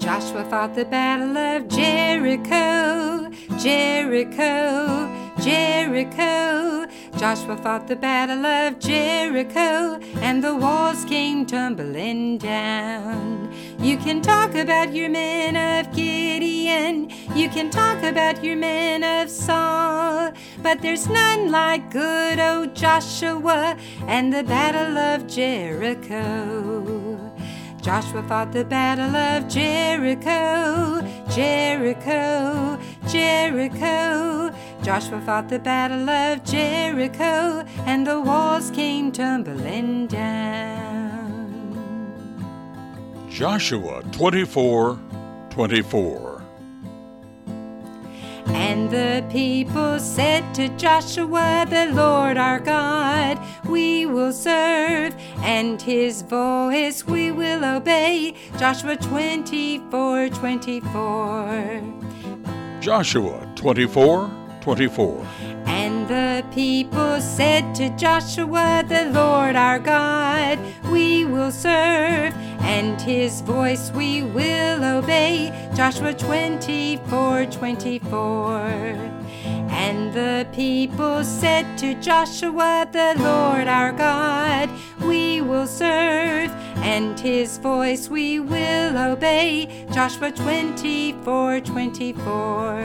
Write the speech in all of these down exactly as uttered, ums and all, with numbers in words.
Joshua fought the battle of Jericho, Jericho, Jericho. Joshua fought the battle of Jericho, and the walls came tumbling down. You can talk about your men of Gideon, you can talk about your men of Saul, but there's none like good old Joshua and the battle of Jericho. Joshua fought the battle of Jericho, Jericho, Jericho. Joshua fought the battle of Jericho, and the walls came tumbling down. Joshua twenty-four twenty-four. And the people said to Joshua, the Lord our God we will serve, and his voice we will obey. Joshua twenty-four twenty-four. Joshua twenty-four twenty-four. And the people said to Joshua, the Lord our God we will serve, and his voice we will obey. Joshua twenty-four twenty-four. And the people said to Joshua, the Lord our God we will serve, and his voice we will obey. Joshua twenty-four twenty-four.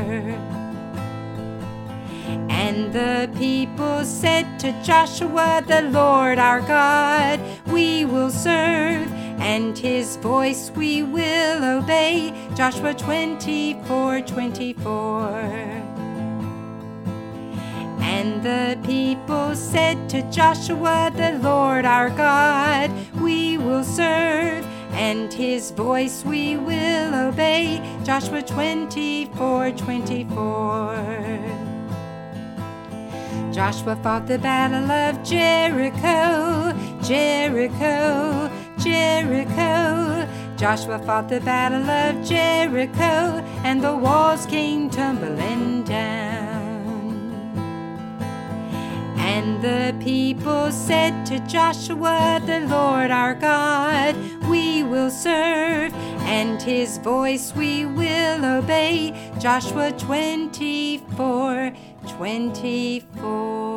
And the people said to Joshua, the Lord our God we will serve, and his voice we will obey. Joshua twenty-four twenty-four. And the people said to Joshua, the Lord our God we will serve, and his voice we will obey. Joshua twenty-four twenty-four. Joshua fought the battle of Jericho, Jericho, Jericho. Joshua fought the battle of Jericho, and the walls came tumbling down. And the people said to Joshua, the Lord our God we will serve, and his voice we will obey. Joshua twenty-four twenty-four.